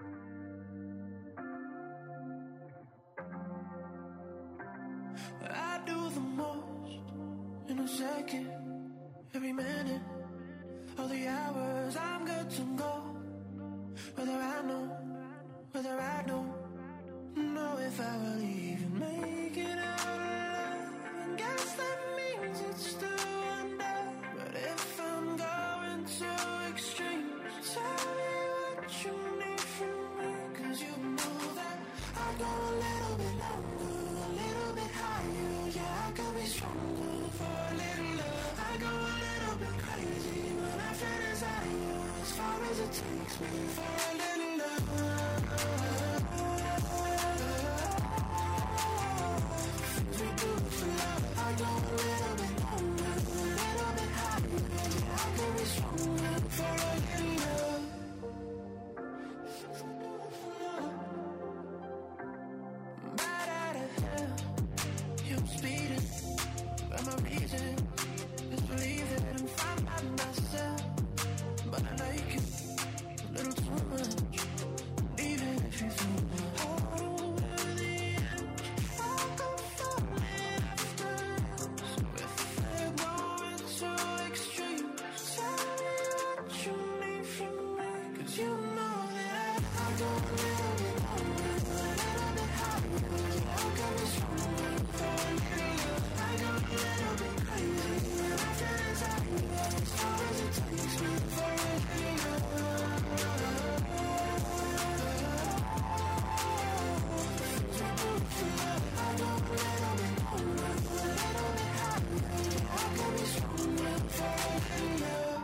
I do the most in a second, every minute of the hours. I'm good to go, whether I don't know if I will even make it out alive. And guess that means it's still under. But if I'm going too extreme, tell me what you need from me. 'Cause you know that I go a little bit longer, a little bit higher. Yeah, I could be stronger for a little love. I go a little bit crazy when I fantasize you, as far as it takes me for a little love. Things we do for love. I go a little bit longer, a little bit higher. Yeah, I could be stronger for a little love. Right out of hell, I'm speeding, but my reason is believing I'm fine by myself. But I like it a little too much, even if you feel me. Hold over the edge, I'll go falling after you. So if they're going too extreme, tell me what you need from me. 'Cause you know that I go a little bit longer, a little bit higher. Yeah, I can be stronger for a little love. I go a little bit crazy when I fantasize you, as far as it takes me for a little love. Things we do for love. I go a little bit longer, a little bit higher. Yeah, I can be stronger for a little love.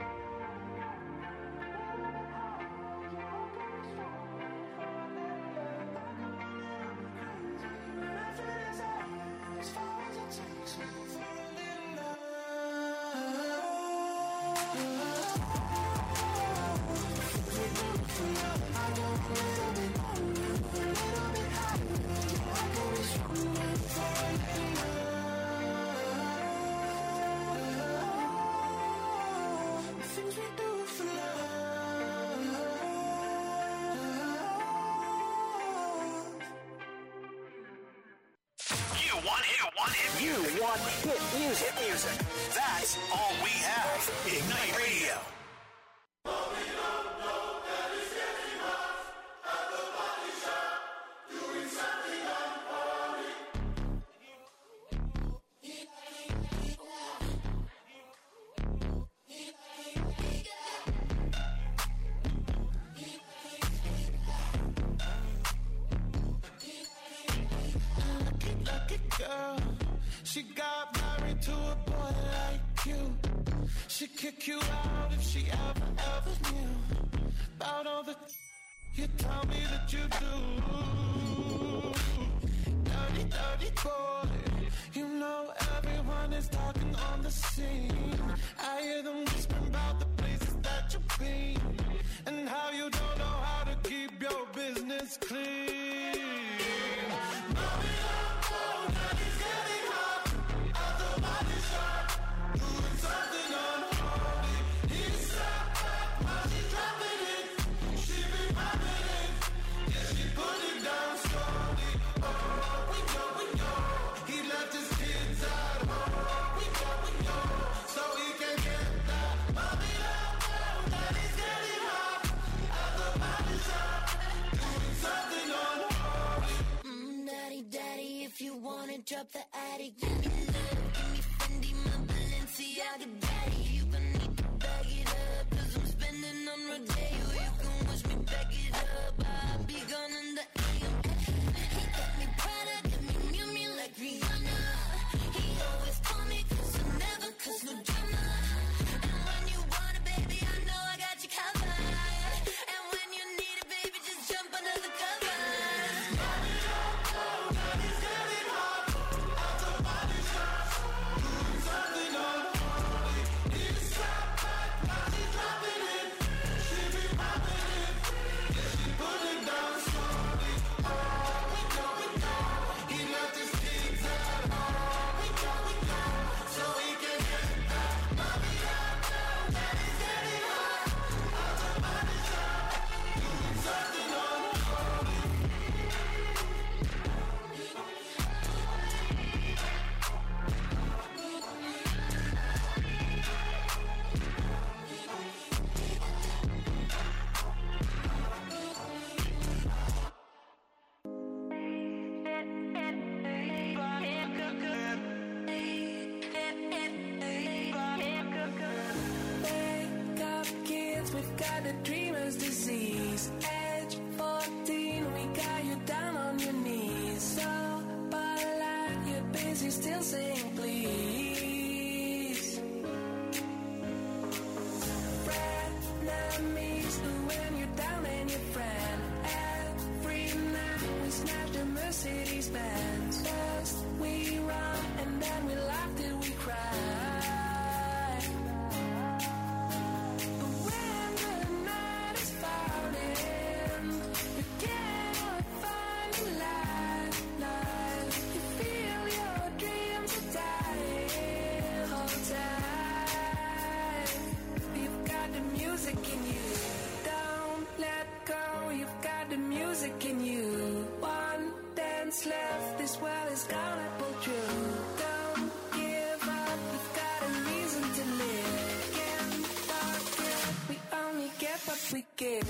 As far as it takes me for a little love. Things we do for love. I go a little bit longer, a little bit higher. Yeah, I can be stronger for a little love. The things we do for love. You want hit music. That's all we have. Ignite Radio. Lucky girl, she got married to a boy like you. She'd kick you out if she ever knew about all the you tell me that you do. Dirty, dirty boy, you know everyone is talking on the scene. I hear them whispering about the places that you've been and how you don't know how to keep your business clean. Mommy, daddy's getting hot at the body shop, doing something unholy. He's strapped back while she's dropping it. She be popping it, yeah, she put it down slowly. Oh, we know, he left his kids at home. We know, so he can get that. Mommy, daddy's getting hot at the body shop, doing something unholy. Daddy, if you wanna drop the attic, give me love, give me Fendi, my Balenciaga daddy. You gonna need to bag it up, 'cause I'm spending on Rodeo. You can watch me back it up, I'll be gone in the AM. He got me Prada, got me Miu Miu like Rihanna. He always call me 'cause I never cause no drama. And when you want it, baby, I know I got you covered. And when you need it, baby, just jump under the covers. Daddy's getting hot at the body shop, doing something unholy. He a dreamer's disease. Age 14, we got you down on your knees. So polite, you're busy still saying please. Frenemies, when you're down and your friend. Every night we snatch the Mercedes Benz. First we run and then we laugh till we cry. Left, this world is gonna pull through. Don't give up, we've got a reason to live. Can't forget, we only get what we give.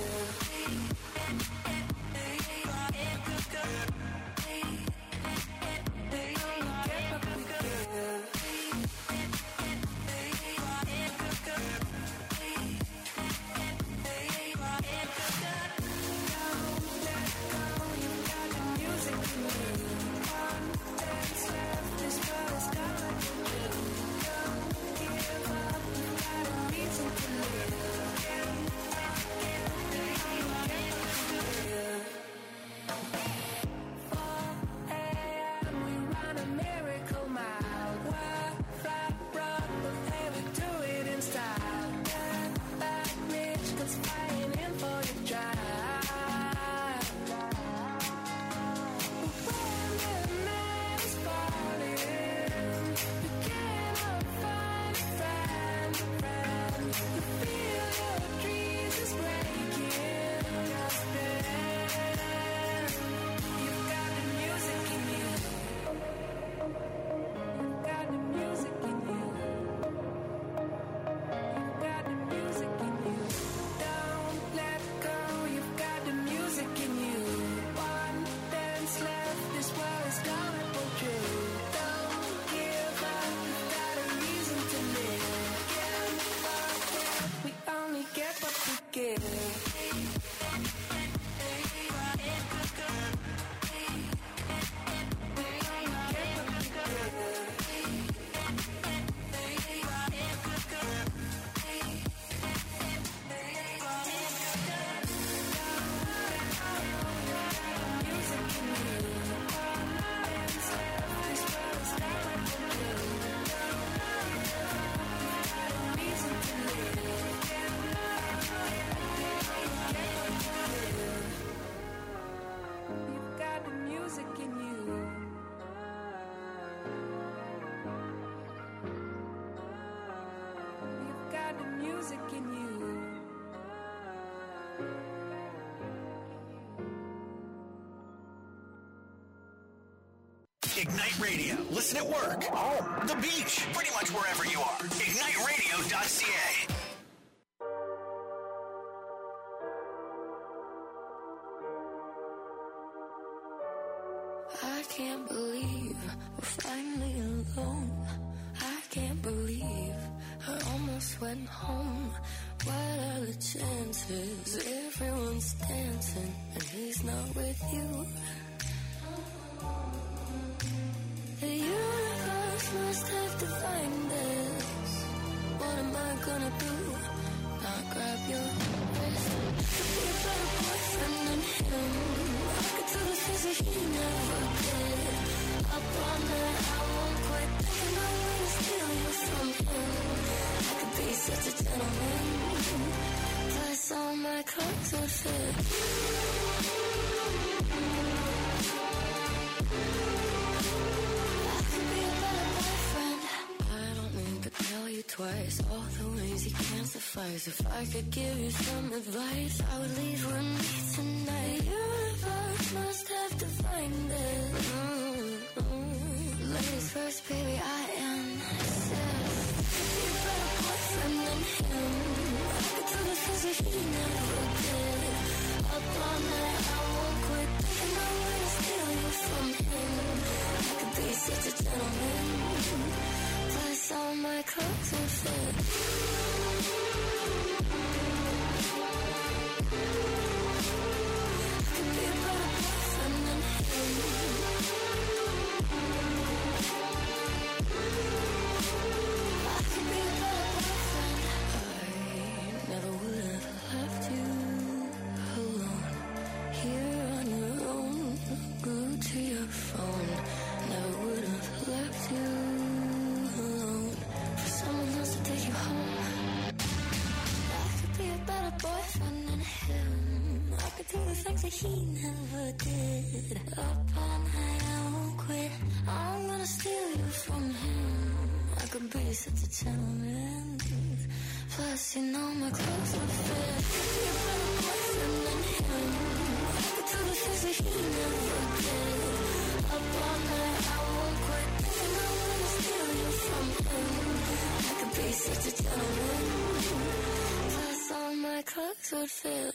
Ignite Radio. Listen at work, home, the beach, pretty much wherever you are. IgniteRadio.ca. I can't believe we're finally alone. I can't believe I almost went home. What are the chances? Everyone's dancing and he's not with you. The universe must have defined this. What am I gonna do? Not grab your wrist. Be a better boyfriend than him. I could tell the things that he never did. Up on that, I won't quit thinking I'm gonna steal you from him. I could be such a gentleman. Plus all my clothes will fit. Tell you twice, all the ways you can't suffice. If I could give you some advice, I would leave with me tonight. The universe must have defined it. Ladies first, baby, I am obsessed. Be a better boyfriend than him. I could do the things that he never did. Up all night, I won't quit thinking I'm gonna steal you from him. I could be such a gentleman. All my clothes will fit. he never did. Up all night, I won't quit. I'm gonna steal you from him. I could be such a gentleman. Plus, you know my clothes don't fit. You're better person than him. I could do the things that he never did. Up all night, I won't quit. And I'm gonna steal you from him. I could be such a gentleman. Plus, all my clothes would fit.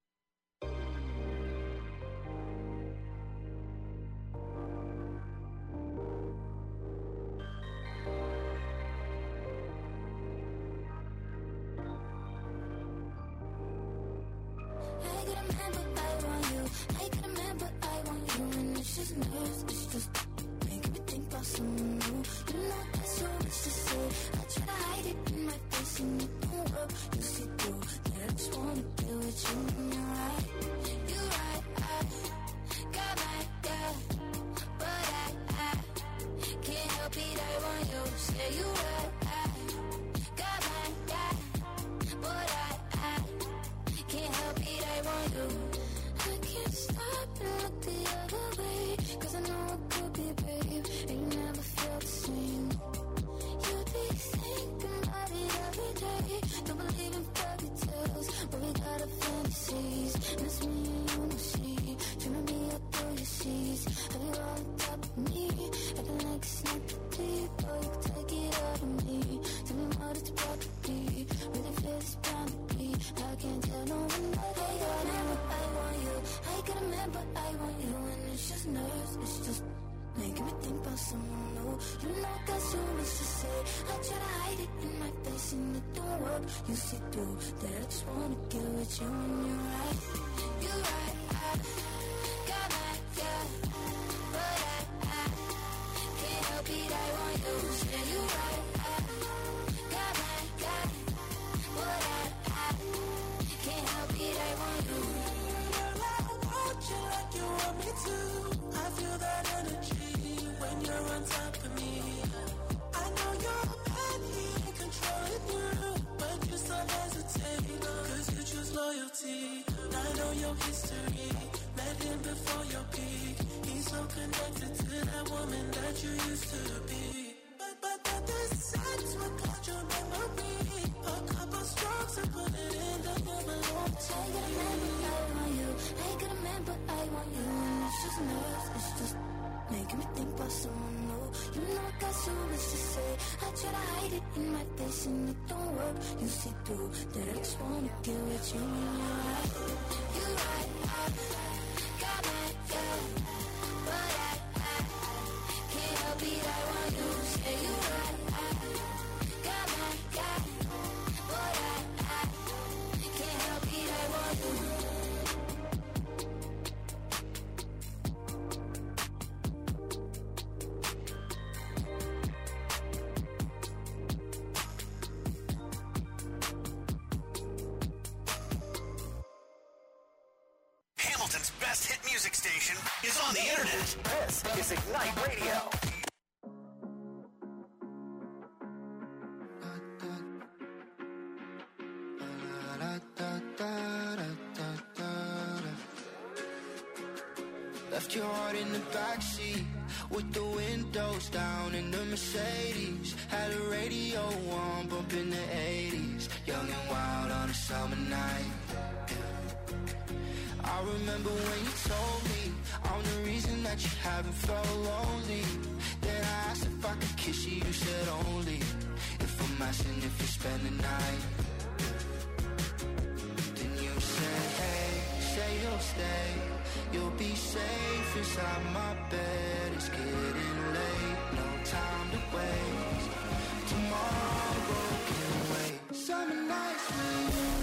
You see through that I just wanna get with you and you're right. You're right, I got my girl, but I can't help it, I want you. Yeah, you're right, I got my guy, but I can't help it, I want you. Girl, I want you like you want me to. I feel that energy when you're on top of me. I know you're bad here, controlling you. You still hesitate, cause you choose loyalty. I know your history, met him before your peak. He's so connected to that woman that you used to be. But the sex will cut your memory. A couple strokes and put it in the envelope. I got a man, but I want you. I got a man, but I want you. And it's just nerves, it's just making me think about someone new. You know I got so much to say. I try to hide it in my face and it don't work. You see through that I just wanna get with you and you're right. You're right, I got my girl, but I can't help it, I want you. Yeah, you're right, I got my guy, but I can't help it, I want you. Hamilton's best hit music station is on the internet. This is Ignite Radio. Left your heart in the backseat with the windows down in the Mercedes. Had a radio on, bumping the 80s. Young and wild on a summer night. I remember when you told me I'm the reason that you haven't felt lonely. Then I asked if I could kiss you, you said only if I'm asking if you spend the night. Then you said, hey, say you'll stay. You'll be safe inside my bed. It's getting late, no time to waste. Tomorrow can wait. Summer nights with you.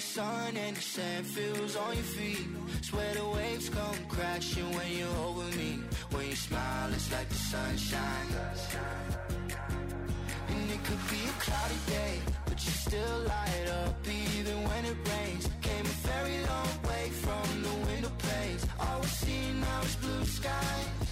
the sun and the sand feels on your feet. Swear the waves come crashing when you're over me. When you smile, it's like the sunshine. And it could be a cloudy day, but you still light up even when it rains. Came a very long way from the window panes. All we see now is blue skies.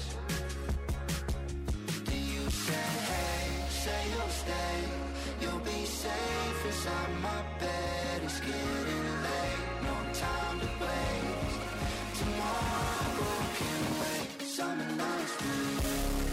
Then you said, hey, say you'll stay. You'll be safe inside my bed. It's getting late, no time to waste. Tomorrow can wait. Summer nights with you.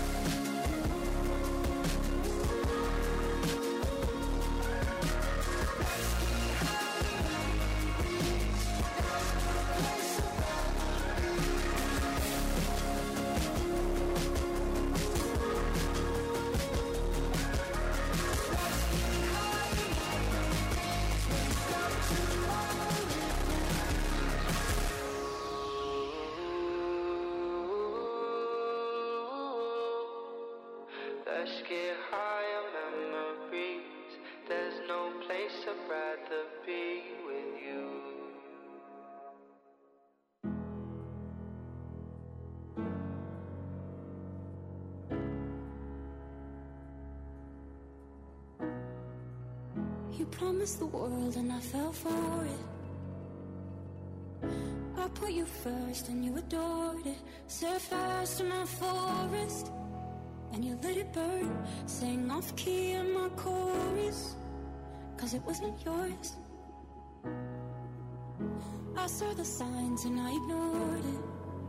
Let's get high on memories. There's no place I'd rather be with you. You promised the world and I fell for it. I put you first and you adored it. Set fire to my forest and you let it burn. Sang off key in my chorus, 'cause it wasn't yours. I saw the signs and I ignored it.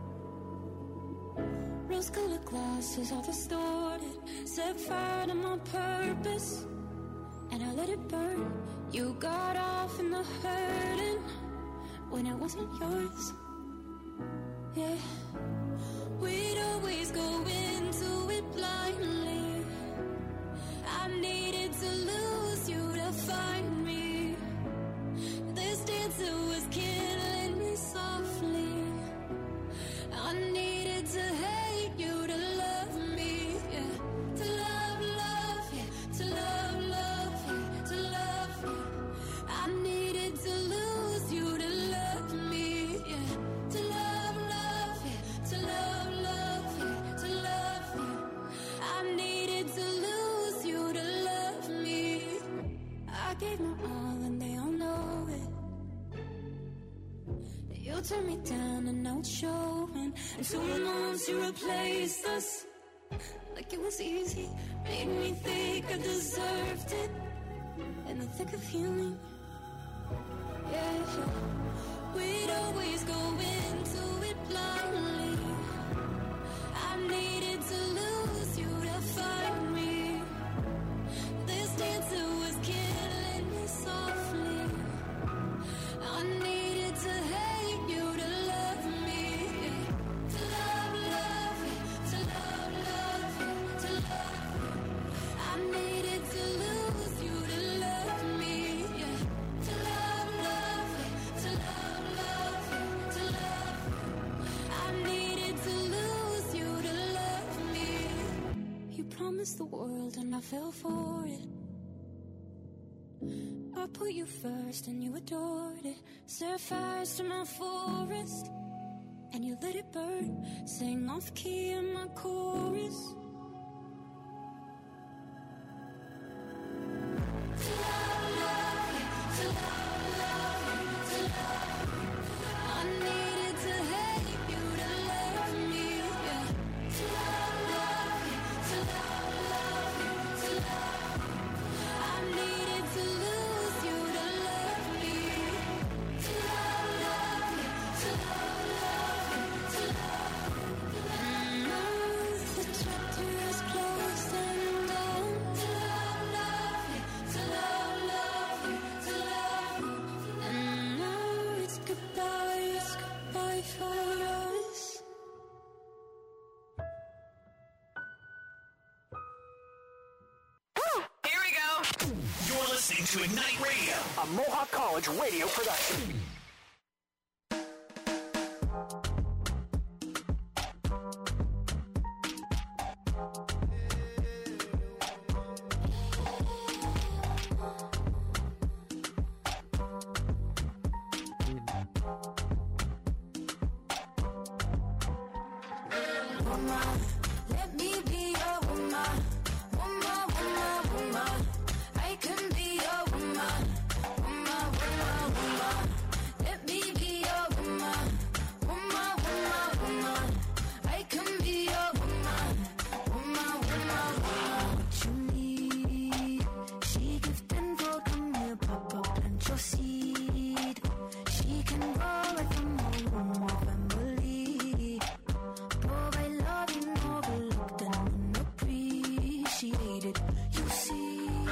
Rose-colored glasses, all distorted. Set fire to my purpose and I let it burn. You got off in the hurting when it wasn't yours. Yeah, we'd always go into it blindly. I needed to lose you to find me. This dancer was killing me softly. I needed to hate you to love me, yeah. To love, love, yeah. To love, love, yeah. To love, yeah. I needed to lose you to love me, yeah. To love, love, yeah. To love, love, yeah. To love, yeah. I needed to lose you to love me. I gave my all and they all know it. You turned me down and now it's showing. And 2 months you replaced us like it was easy. Made me think I deserved it in the thick of healing. Yeah, we'd always go into it blindly. I needed to lose you to find me. This dancer was killing me softly. I needed to hate you to love me. To love, love, to love, love, to love. I needed to lose you to love me. To love, love, to love, love, to love. I needed to lose you to love me. You promised the world and I fell for it. I put you first and you adored it. Set fires to my forest and you let it burn. Sang off key in my chorus. To love, love, to love, love, to love. I needed to hate you to love me, yeah. To love, love, to love, love, to love. I needed to lose you to love me. To love, love, to love, love, to love. And now the chapter is closed and done. To love, love, to love, love, to love. And now it's goodbye for us. Here we go. You're listening to Ignite Radio, a Mohawk College radio production. woman. Let me be your woman. Woman, woman, woman. I can be your woman. Woman, woman, woman. Let me be your woman. Woman, woman, woman. I can be your woman. Woman, woman, woman. What you need? She give 10 for come here, papa, plant your seed. She can grow right from home, more family. Provide love and overlooked and unappreciated. You see,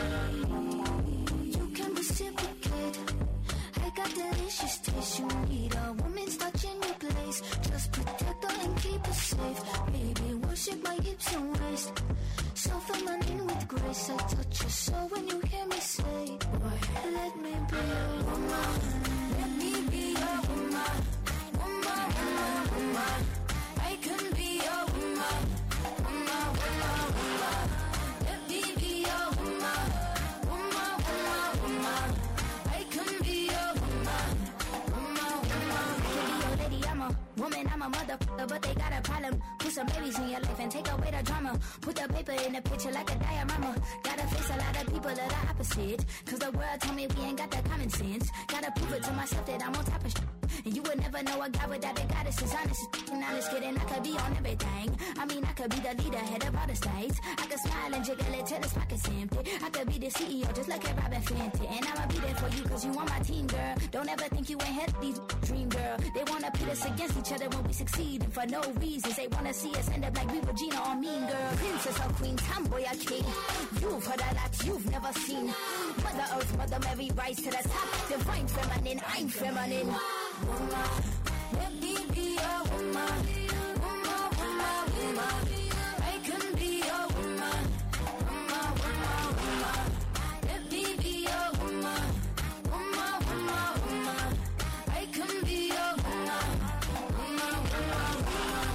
you can reciprocate. I got delicious taste. You need a woman's touch in your place. Just protect her and keep her safe. Baby, worship my hips and waist. So feminine with grace. I touch your soul when you hear me say, boy, let me be your woman. Let me be your woman. Woman, woman, woman. I can be your woman. Woman, woman, woman. Let me be your woman. Woman, woman, woman. I can be your woman. Woman, woman, woman. I can be your lady. I'm a woman. I'm a motherfucker, but they got a problem. Put some babies in your life and take away the drama. Put the paper in the picture like a diorama. Gotta face a lot of people that are opposite. Cause the world told me we ain't got that common sense. Gotta prove it to myself that I'm on top of shit. And you would never know a guy without a goddess is honest. And honest kidding, I could be on everything. I mean, I could be the leader, head of all the states. I could smile and jiggle it till his pockets empty. I could be the CEO, just like a Robin Fenty. And I'ma be there for you, cause you on my team, girl. Don't ever think you ain't had these dream, girl. They wanna pit us against each other when we succeed. And for no reasons, they wanna see us end up like we were Gina or Mean Girl. Princess or queen, tomboy or king. You've heard a lot you've never seen. Mother Earth, Mother Mary, rise to the top. Divine feminine, I'm feminine. Woman, let me be your woman. Woman, woman, woman. I can be your woman. Woman, woman, woman. Let me be your woman. Woman, woman, woman. I can be your woman. Woman, woman, woman.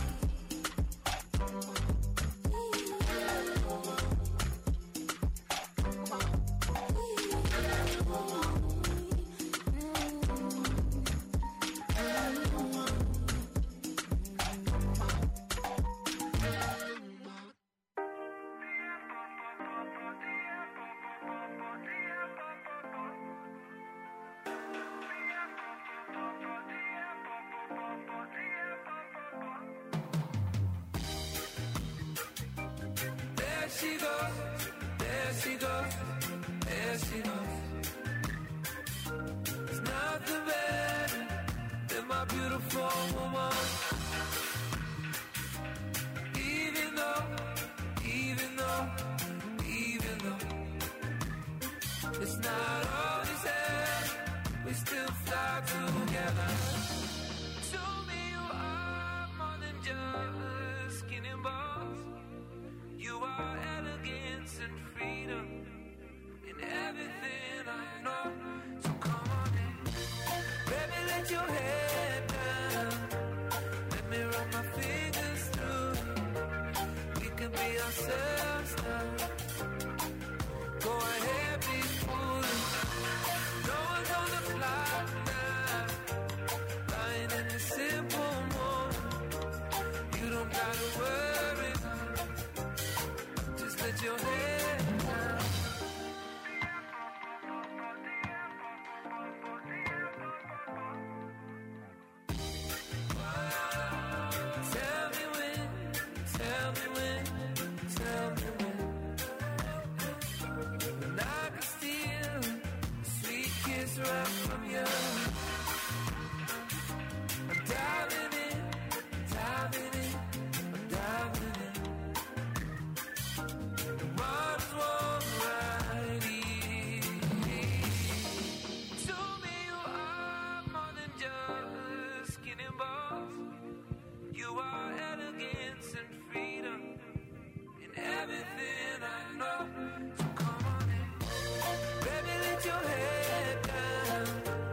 There she goes, there she goes, there she goes. There's nothing better than my beautiful woman. Even though it's not always there, we still fly together. To me you are more than just skin and bones. You are elegance and freedom in everything I know. So come on in, baby, let your head down. Let me run my fingers through it. We can be ourselves now. Go ahead, be foolish. No one's on the clock now. Lying in the simple moment. You don't gotta worry. Just let your head down. Tell me when, tell me when, tell me when. And I can steal a sweet kiss right from you. I'm diving in, diving in, I'm diving in. The water's warm right here. To me you are more than just skin and bones. You are elegance and freedom in everything I know. So come on in, baby, let your head down.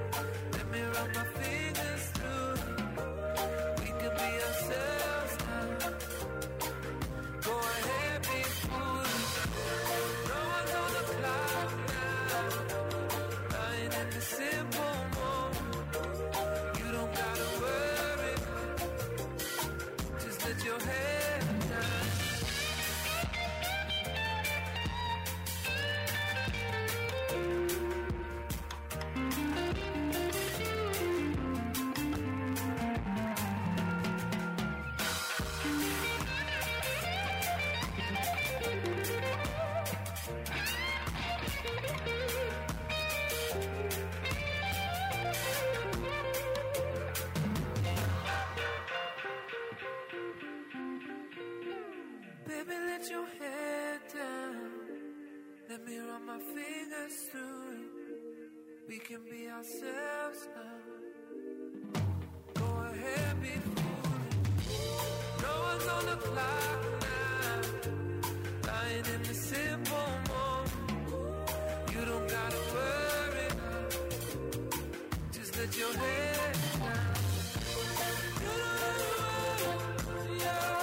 my fingers through it. We can be ourselves now. Go ahead, be foolish. No one's on the clock now. Lying in the simple moment. You don't gotta worry now. Just let your head down. You don't have to worry, yeah.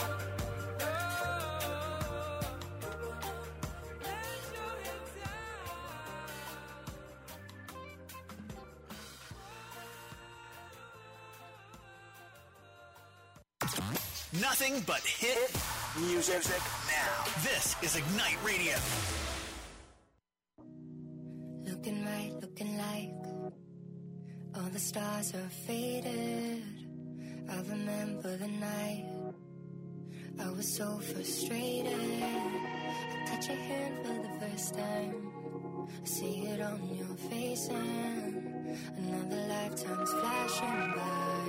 Nothing but hit music now. This is Ignite Radio. Looking right, looking like all the stars are faded. I remember the night I was so frustrated. I touch your hand for the first time. I see it on your face and another lifetime's flashing by.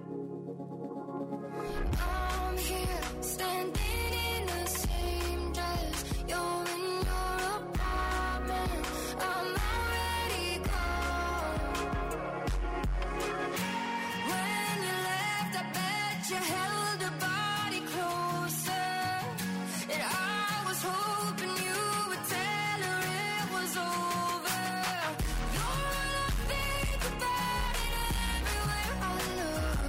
I'm here, standing in the same dress. You're in your apartment. I'm already gone. When you left, I bet you held her body closer. And I was hoping you would tell her it was over. You're all I think about it everywhere I look.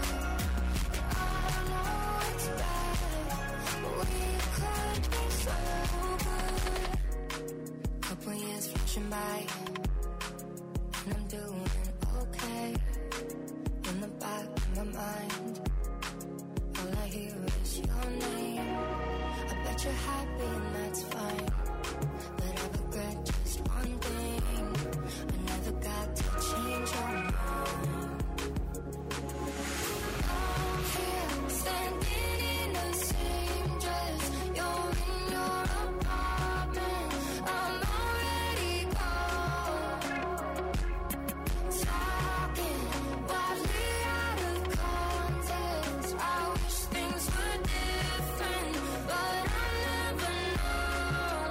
Couple years flashing by, and I'm doing okay. In the back of my mind, all I hear is your name. I bet you're happy and that's fine, but I regret just one thing. I never got to change your mind. I'm here, standing in the same dress. You're in your apartment. I'm already gone. Talking wildly out of context. I wish things were different, but I never know.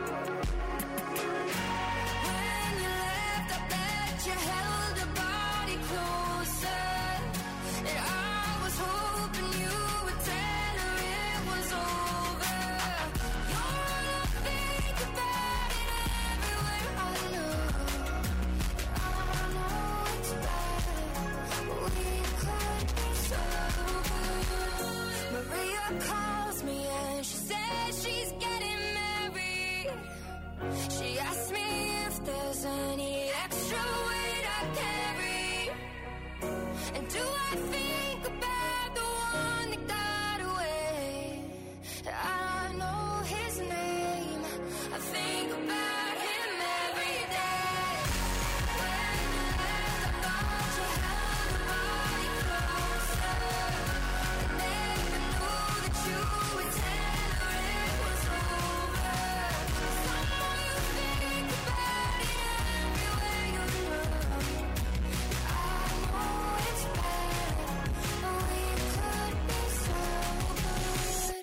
When you left, I bet you held her body closer. And I was hoping you would tell her it was over. You're all I think about it everywhere I look. I know it's bad, but we could be so good. Maria calls me and she says she's getting married. She asked me if there's any extra weight I carry. And do I think about the one that got away? I know his name. I think about him every day. When you left, I thought you held her body closer. I never knew that you would tell her it was over. Somehow you think about it everywhere you look. I know it's bad, but we could be so good.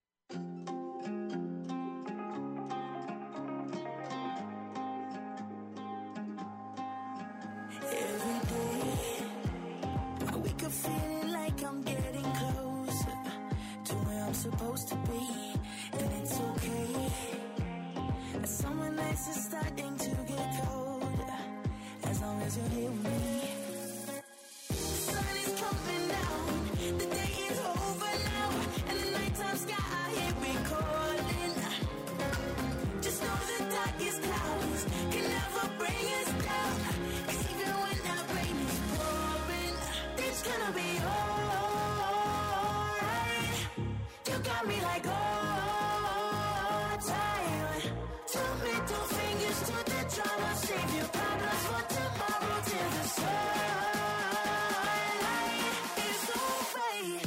Every day I wake up feeling like I'm getting closer to where I'm supposed to be, and it's okay. Summer nights are starting to get colder, as long as you're here with me. The sun is coming down, the day is over now, and the nighttime sky here we calling. Just know the darkest clouds can never bring us down. 'Cause even when that rain is pouring, it's gonna be alright. You got me like all time. Two middle fingers to the drama, save your problems for tomorrow till the sunlight is alright.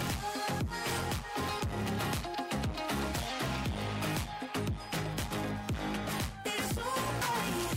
It's alright.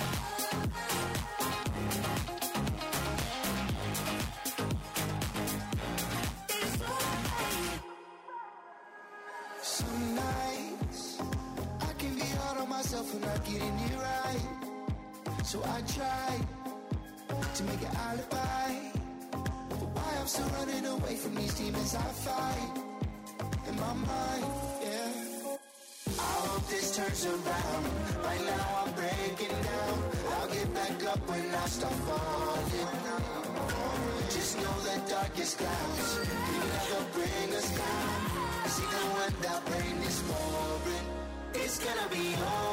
It's alright. Some nights I can be hard on myself myself for not getting it right. So I tried to make an alibi, but why I'm still running away from these demons I fight in my mind, yeah. I hope this turns around. Right now I'm breaking down. I'll get back up when I start falling. Just know the darkest clouds can never bring us down. Cause even when that rain is pouring, it's gonna be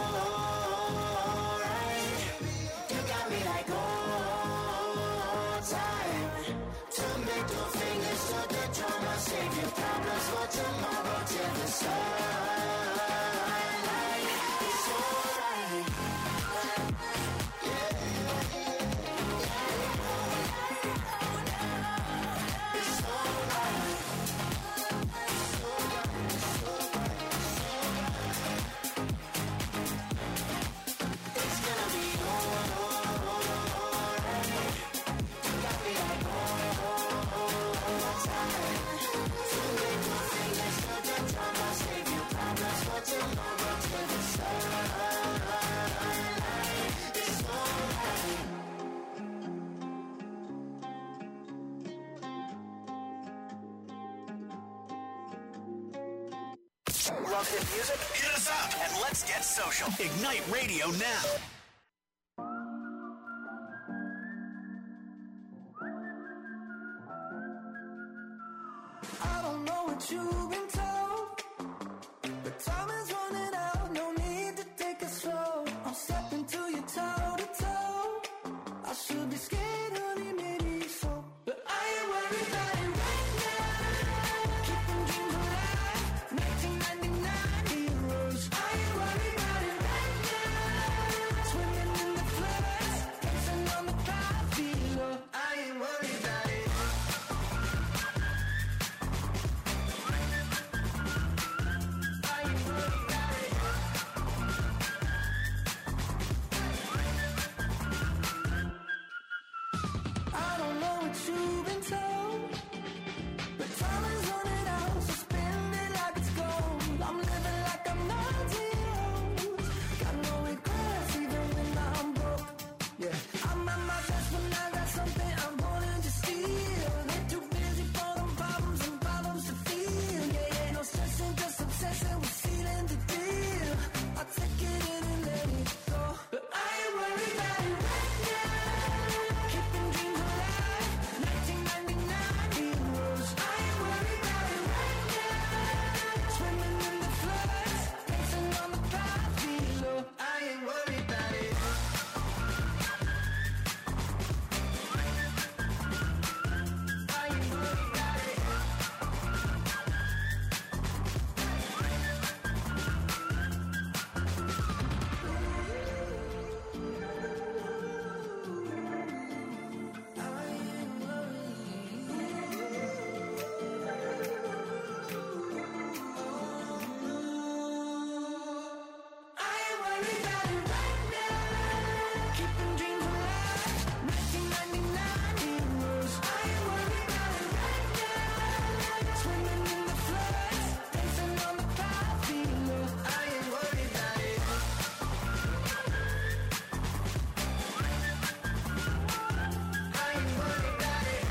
alright. You got me like old time. To make your fingers to the drama. Save your problems for tomorrow till the sunlight. It's alright. Yeah. It's alright. It's gonna be alright. You got me like all time. To make your fingers to the drama. Save your problems for tomorrow till the sunlight. It's alright. Love hit music? Hit us up and let's get social. Ignite Radio now. I don't know what you've been told, but time is running out. No need to take it slow. I'm stepping to you toe to toe. I should be scared, honey, maybe so, but I ain't worried about it right now. Keeping dreams alive, 1999 heroes. I ain't worried about it right now. Swimming in the floods, dancing on the cloud below. I ain't worried about it. I don't know what you've been told, but time is running out, so spend it like it's gold. I'm living like I'm 19. Got no regrets even when I'm broke. Yeah, I'm at my best when I got something I'm wanting to steal. Get too busy for them problems and problems to feel. Yeah, no stressing, just obsessing with sealing the deal. I'll take it in and let it go, but I ain't worried about it right now. Keeping dreams alive, 1999 heroes. I ain't worried about it right now. Swimming in the floods, dancing on the cloud below. I ain't worried about it. I ain't worried about it. I ain't worried about it right now. Keeping dreams alive, 1999 heroes. I ain't worried about it right now. Swimming in the floods, dancing on the cloud below. I ain't worried about it. I ain't worried about it.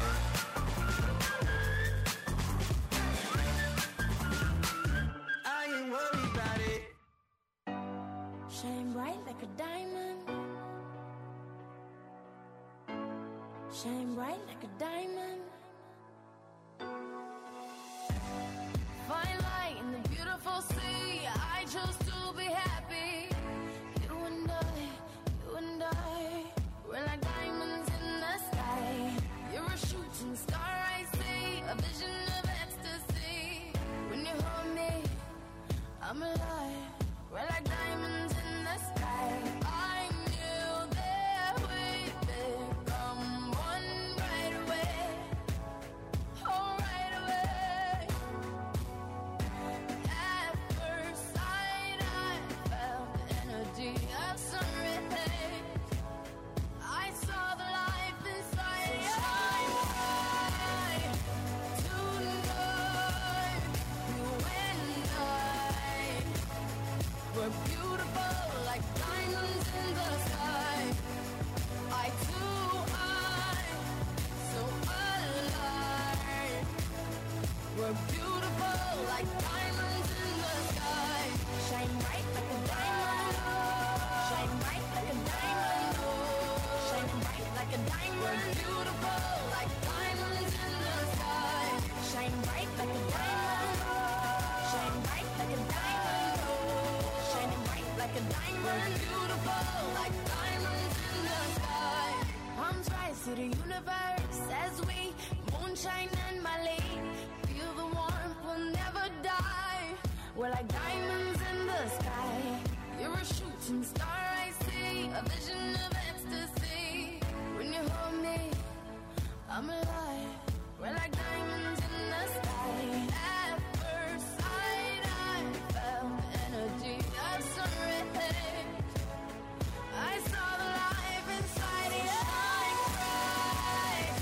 I ain't worried about it. Shine bright like a diamond. Shine bright like a diamond. Find light in the beautiful sea. I chose to be happy. You and I, we're like diamonds in the sky. You're a shooting star, I see, a vision of ecstasy. When you hold me, I'm alive. We're like diamonds in the sky. I knew that we'd become one right away. Oh, right away. At first sight, I felt the energy of sun rays. I saw the life inside your eyes. Tonight, you and I beautiful like diamonds in the sky. Eye to eye, so alive. We're beautiful like diamonds in the sky. Shine bright like a diamond. Shine bright like a diamond. Shine bright like a diamond. We're beautiful like diamonds in the sky. Shine bright like a diamond. Shine bright like a diamond. Shining bright like a diamond. We're beautiful like diamonds in the sky. Palms rise to the universe as we moonshine and Malay. Feel the warmth, we'll never die. We're like diamonds in the sky. You're a shooting star, I see. A vision of ecstasy. When you hold me, I'm alive. We're like diamonds in the sky. At first sight, I felt the energy of sunrise. I saw the life inside you. Shine bright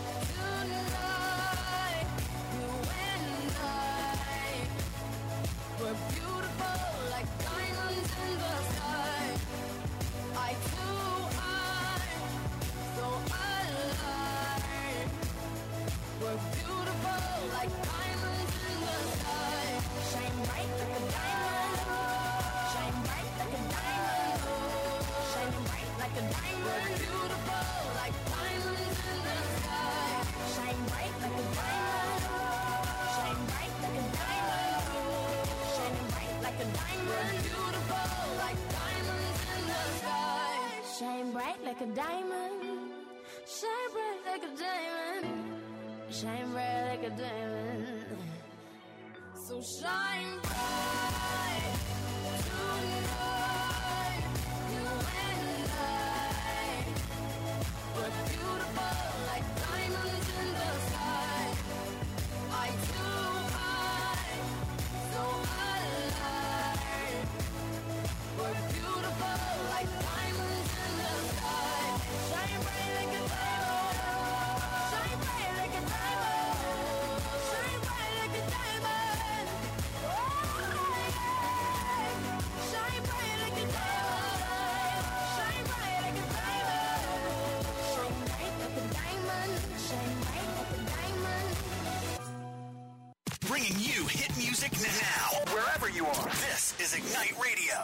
tonight, you and I. We're beautiful like diamonds in the sky. Eye to eye, so alive. We're beautiful like diamonds in the sky. Shine bright like a diamond. Shine bright like a diamond. Shining bright like a diamond. We're beautiful like diamonds in the sky. Shine bright like a diamond. Shine bright like a diamond. Shining bright like a diamond. We're beautiful like diamonds in the sky. Shine bright like a diamond. Shine bright like a diamond. Shine bright like a diamond. So shine bright tonight, you and I. We're beautiful like diamonds in the sky. Eye to eye, so alive. We're beautiful like diamonds in the sky. Shine bright like a diamond. Shine bright like a diamond. Shine bright like a diamond. Oh, yeah. Shine bright like a diamond. Shine bright like a diamond. Shine bright like a diamond. Shine bright like a diamond. Bringing you hit music now, wherever you are. This is Ignite Radio.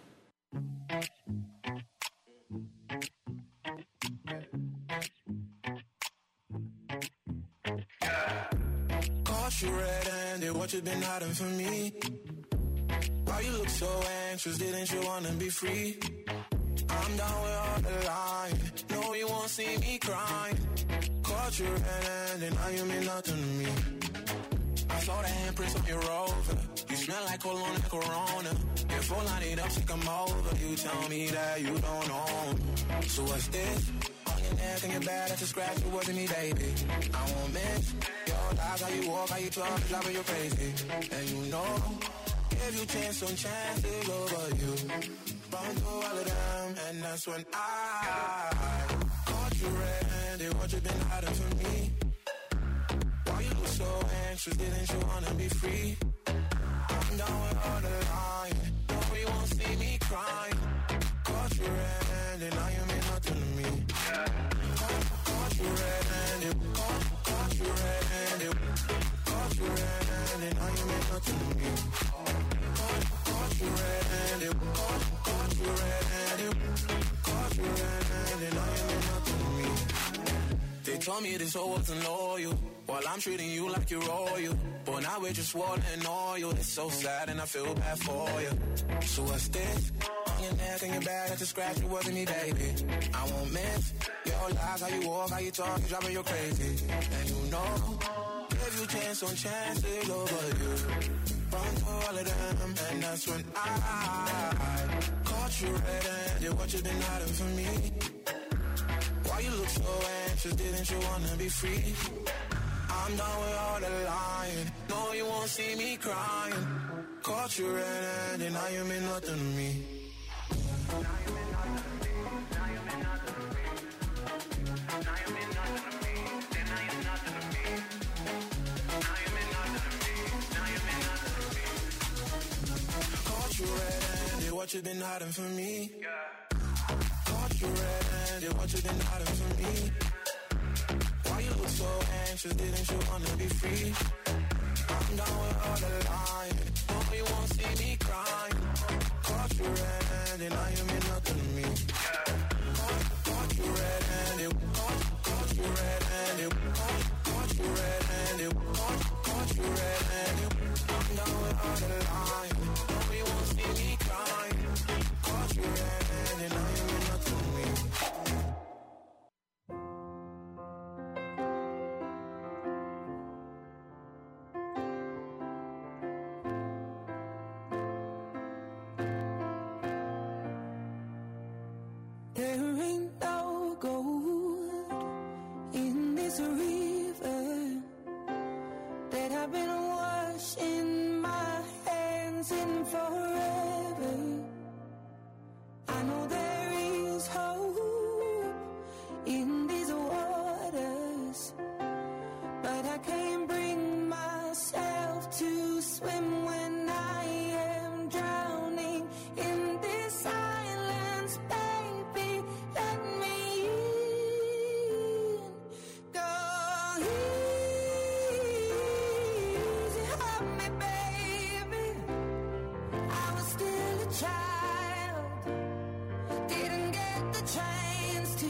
Caught you red-handed, what you been hiding from me? Why you look so anxious, didn't you wanna be free? I'm down with all the lying, no you won't see me crying. Caught you red-handed, now you mean nothing to me. I saw the handprints on your Rover, you smell like cologne and Corona. Your phone light up, sick I'm over, you tell me that you don't know. So what's this? On your neck and your back, that's a scratch, it wasn't me, baby. I won't miss your lies, how you walk, how you talk, it's like you're crazy. And you know, give you chance on chances over you. Run through all of them, and that's when I caught you red-handed, what you been hiding from me? Why you look so anxious, didn't you wanna be free? I'm down with all the lying, no you won't see me crying. Caught you red-handed, now you mean nothing to me. Caught you red-handed, caught you red-handed, caught you red-handed, now you mean nothing to me. Caught you red-handed, caught you red-handed, caught you red-handed, now you mean nothing to me. They told me this whole wasn't loyal, while I'm treating you like you're royal. But now we're just water and oil. It's so sad and I feel bad for you. So what's this? On your neck and your back, that's a scratch, it wasn't me, baby. I won't miss your lies, how you walk, how you talk, it's driving you crazy. And you know, give you chance on chances over you. Run through all of them, and that's when I caught you red-handed, what you been hiding from me? Why you look so anxious, didn't you wanna be free? I'm done with all the lying, no you won't see me crying. Caught you red-handed, now you mean nothing to me. what you been hiding from me. Caught you red-handed, what you been hiding from me. Why you look so anxious, didn't you wanna be free? I'm down with all the lying, no, you won't see me crying. Caught you red-handed, now you mean nothing to me. Caught you red-handed, caught you red-handed, caught you red-handed, caught you red-handed. I'm down with all the lying, no, you won't see me crying. Caught you red-handed, now you mean nothing to me. There ain't no gold in this river that I've been washing my hands in forever. I know there is hope in these waters, but I can't bring myself to swim when I am drowning in this silence. Baby, let me in. Go easy on me, baby. I was still a child, didn't get the chance to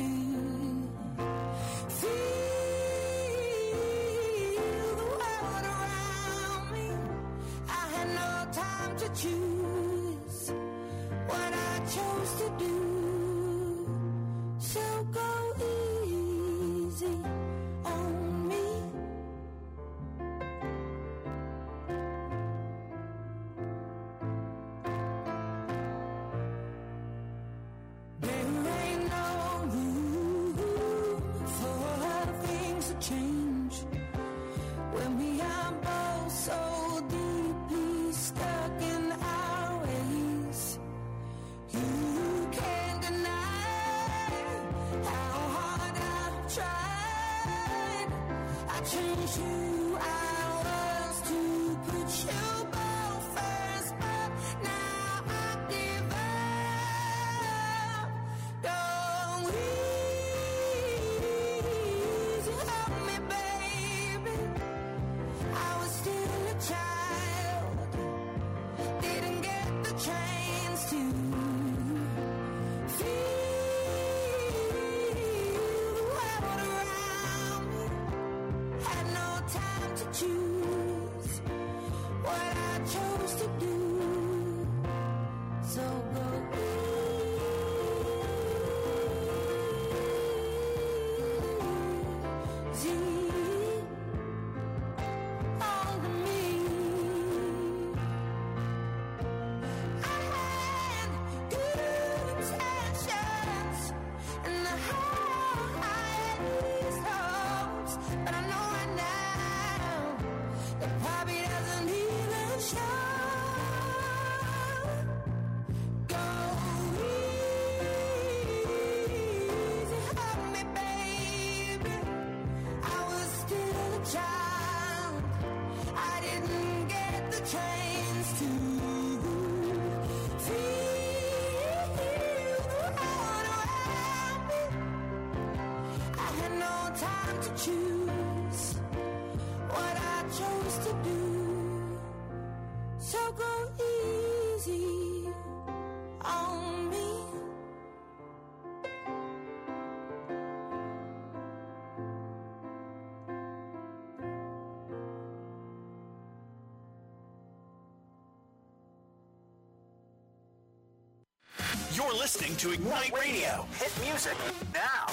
feel the world around me. I had no time to choose what I chose to do. So go easy on me. There ain't no room for things to change when we are both so deeply stuck in our ways. You can't deny how hard I've tried. I changed who I was to put you both first, but now I give up. Go easy on me, baby. I was still a child, didn't get the chance to feel the world around me. Had no time to choose what I chose to do. So go easy on me. I had good intentions, and I had these hopes, but I know right now that probably doesn't even show. Go easy on me, baby. I was still a child, I didn't get the chance to feel the world around me. I had no time to choose what I chose to do. So go easy on me. You're listening to Ignite Radio. Hit music now.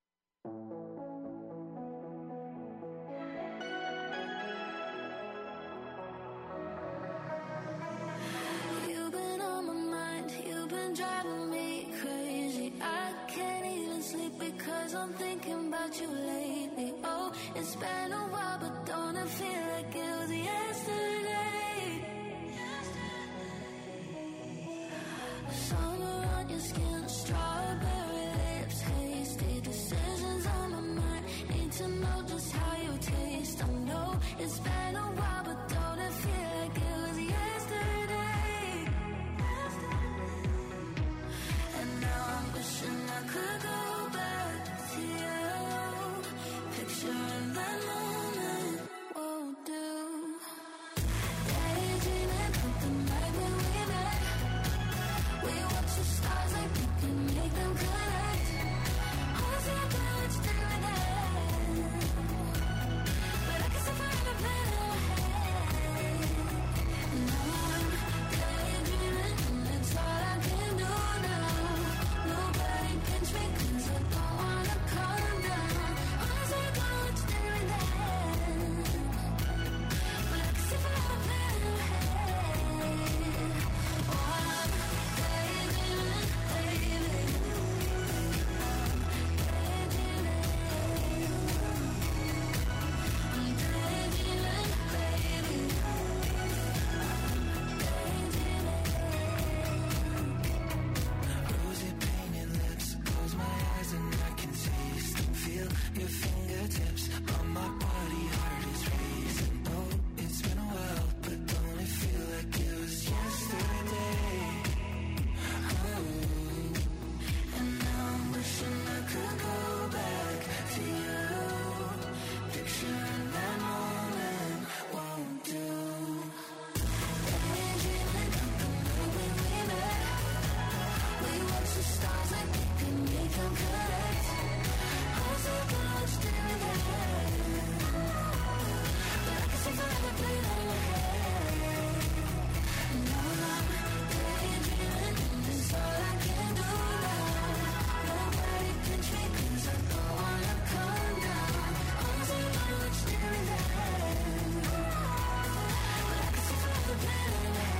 You've been on my mind, you've been driving me crazy. I can't even sleep because I'm thinking about you lately. Oh, it's been a while, but don't it feel like it was yesterday? Summer on your skin, strawberry lips, hasty decisions on my mind. Need to know just how you taste. I know it's been a while, but don't it feel like it was yesterday? the stars like they can make them correct. I'm so much doing that, but I can see forever play that in my head. No, I'm daydreaming, that's all I can do now. Nobody can trick 'cause I don't wanna come down. I'm so much doing that, but I can see forever play that in my head.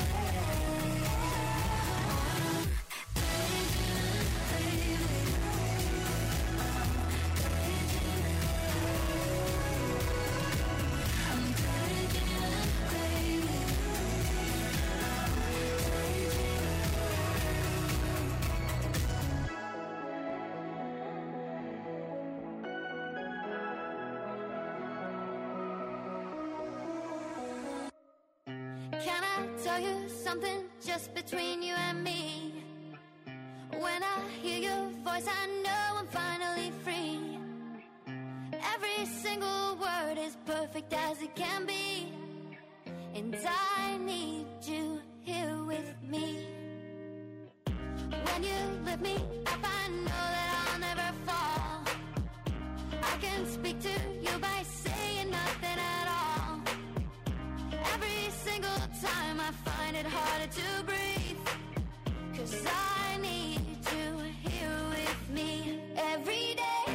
Can I tell you something just between you and me? When I hear your voice, I know I'm finally free. Every single word is perfect as it can be, and I need you here with me. When you lift me up, I know that I'll never fall. I can speak to you by saying nothing at all. Every single time I find it harder to breathe, 'cause I need you here with me every day.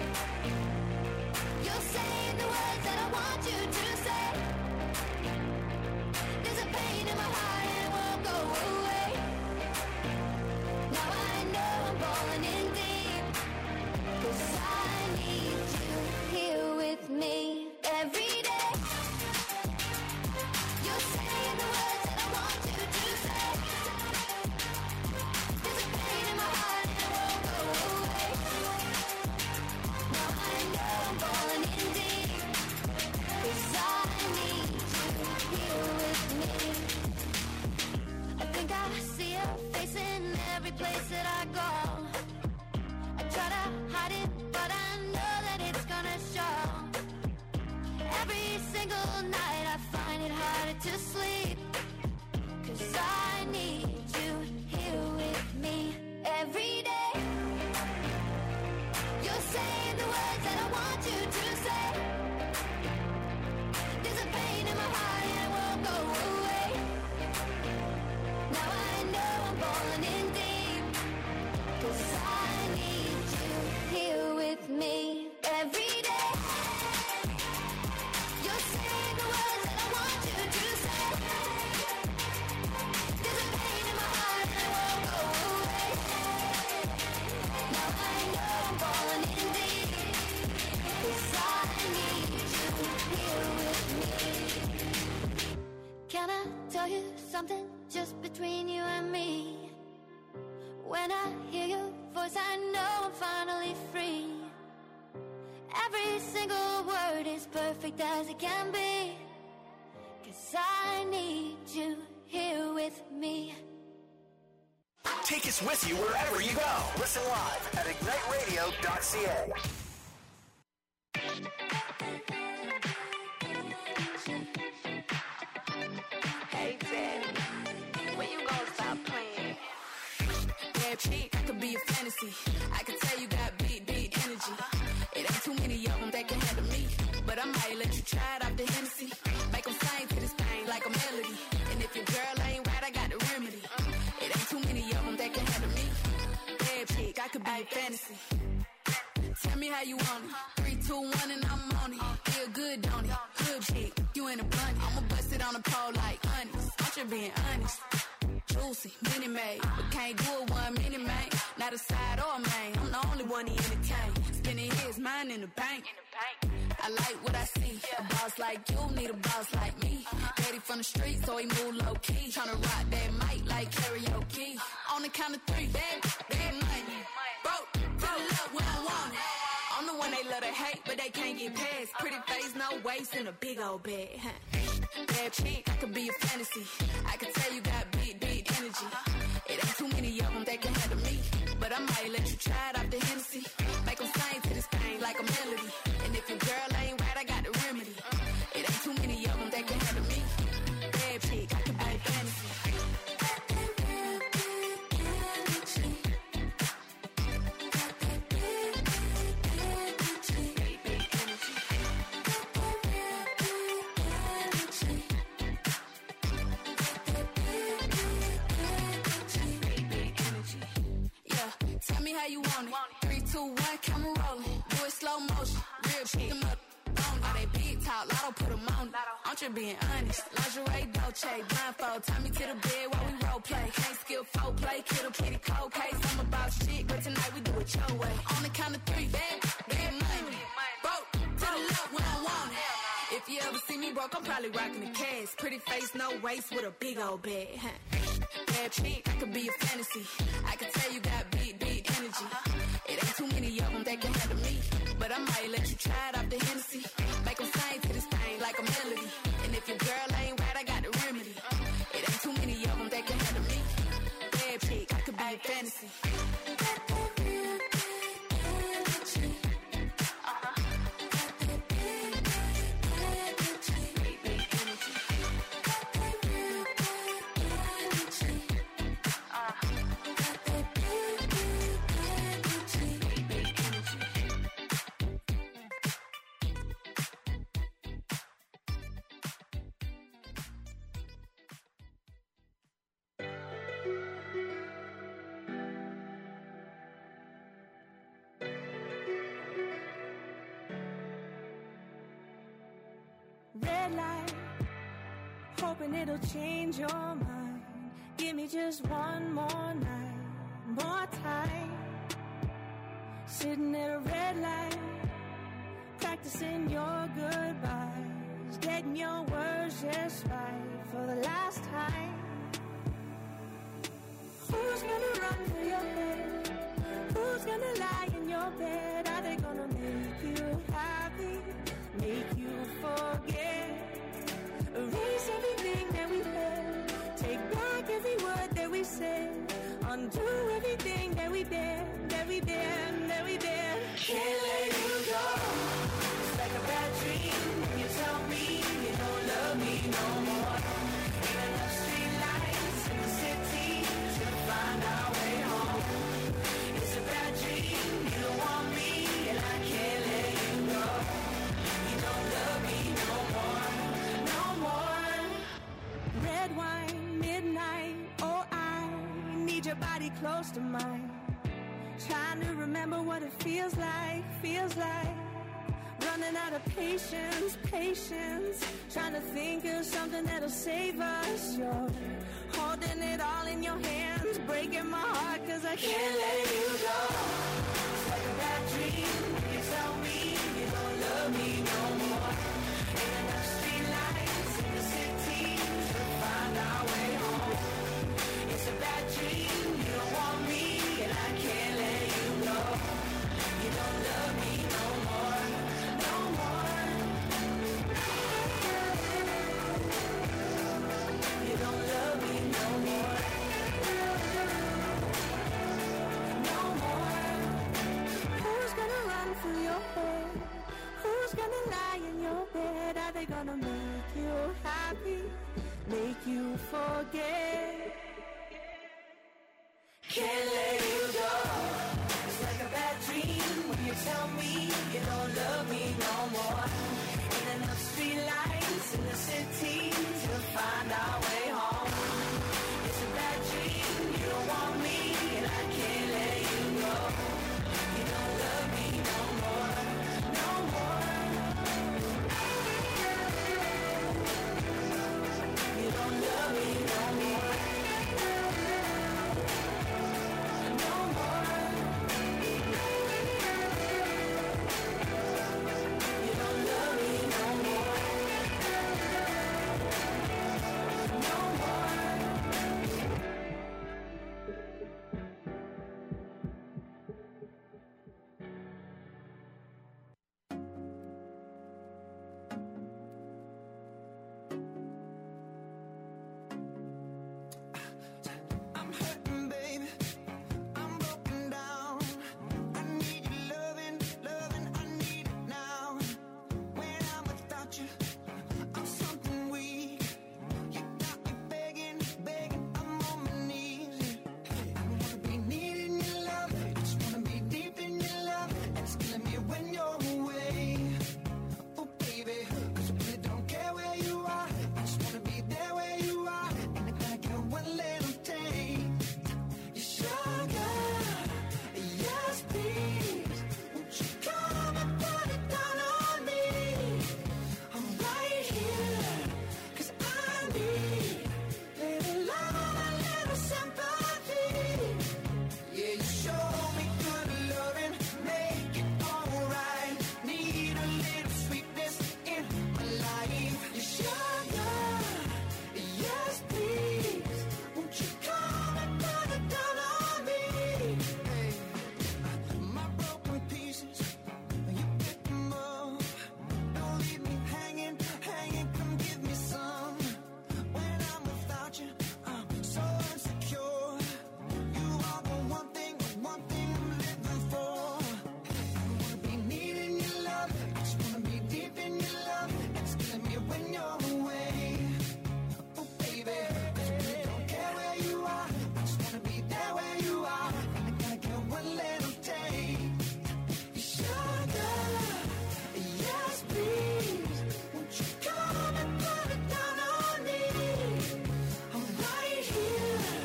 You're saying the words that I want you to say. There's a pain in my heart and it won't go away. Now I know I'm falling in deep, 'cause I need you here with me every day. You're saying the words that I want you to say. There's a pain in my heart and it won't go away. Now I know I'm falling in deep, 'cause I need you here with me. I think I see your face in every place that I go. I try to hide it, but I know that it's gonna show. Every single night I find it harder to sleep, 'cause I need you here with me every day. You're saying the words that I want you to say. There's a pain in my heart and it won't go away. Now I know I'm falling in deep, 'cause I need you here with me every day. You're saying the words that I want you to say. There's a pain in my heart and it won't go away. Now I know I'm falling in deep, 'cause I need you here with me. Can I tell you something just between you and me? When I hear your voice, I know I'm finally free. Every single word is perfect as it can be, 'cause I need you here with me. Take us with you wherever you go. Listen live at igniteradio.ca. Hey, Daddy, when you gonna stop playing? Bad chick, I could be a fantasy. I can tell you got big energy. It ain't too many of them that can handle me, but I might let you try it out the Hennessy. Make them sing to this thing like a melody. And if your girl ain't right, I got the remedy. It ain't too many of them that can handle me. Bad chick, I could be a fantasy. Tell me how you want it. 3, 2, 1 and I'm on it. Feel good, don't it? Good chick, you in a bunny. I'ma bust it on the pole like honest. I'm just being honest. Juicy, mini made, but can't do it 1 minute, man. Not a side or a main. I'm the only one he entertain. Spending his mind in the bank. I like what I see. A boss like you need a boss like me. Daddy from the street, so he move low key. Tryna rock that mic like karaoke. On the count of 3, bad money. Broke, fill it up when I want it. I'm the one they love to hate, but they can't get past. Pretty face, no waist, and a big old bag. Bad chick, I could be a fantasy. I can tell you got big energy. It ain't too many of them that can handle me, but I might let you try it out the Hennessy. Make them sing to this thing like a melody. And if your girl ain't right, I got the remedy. It ain't too many of them that can handle me. Bad chick, I could be a fantasy. me how you want it. 3, 2, 1, camera rolling. Do it slow motion. Real shit. Them up. All they big talk, lotto put them on it. I'm just being honest. Lingerie, Dolce, blindfold. Tie me to the bed while we role play. Can't skill folk play, kid a kitty cold case. I'm about shit, but tonight we do it your way. On the count of 3, bad money. Broke to the left when I want it. If you ever see me broke, I'm probably rocking the cash. Pretty face, no waist, with a big old bag. Bad chick, I could be a fantasy. I can tell you got big energy. It ain't too many of them that can handle me. But I might let you try it off the Hennessy. Make them sing to this thing like a melody. And if your girl ain't right, I got the remedy. It ain't too many of them that can handle me. Bad chick, I could be a fantasy. Red light, hoping it'll change your mind. Give me just one more night, more time. Sitting at a red light, practicing your goodbyes, getting your words just right for the last time. Who's gonna run for your bed? Who's gonna lie in your bed? Are they gonna make you happy? Make you forget? Erase everything that we had. Take back every word that we said. Undo everything that we dared, that we dared, that we dared. Can't let you go. It's like a bad dream when you tell me you don't love me no more. Ain't enough street lights in the city to find our way home. It's a bad dream, you don't want me, and I can't let you go. You don't love me no more, no more. Red wine, midnight, oh I need your body close to mine. Trying to remember what it feels like, running out of patience, trying to think of something that'll save us. You're holding it all in your hands, breaking my heart cause I can't let you go. It's like a bad dream when you tell me you don't love me no more. Ain't enough street lights in the city to find our way home. It's a bad dream, you don't want me and I can't let you go. You don't love me no more, no more. You don't love me no more, no more. Who's gonna run for your bed? Who's gonna lie in your bed? Are they gonna make you happy? Make you forget? Can't let you go. It's like a bad dream when you tell me you don't love me no more. Ain't enough street lights in the city to find our way